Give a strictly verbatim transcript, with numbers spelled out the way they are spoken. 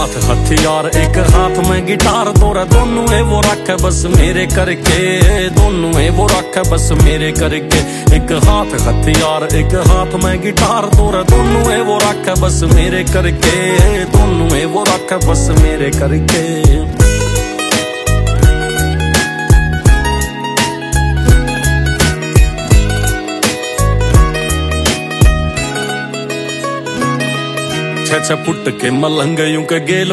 हाथ हथियार एक हाथ में गिटार, तोरा दोनों है वो रख बस मेरे करके, दोनों है वो रख बस मेरे करके। एक हाथ हथियार एक हाथ में गिटार, तोरा दोनों है वो रख बस मेरे करके, दोनों है वो रख बस मेरे करके। छ छ पुट के मलंग यूं के गेल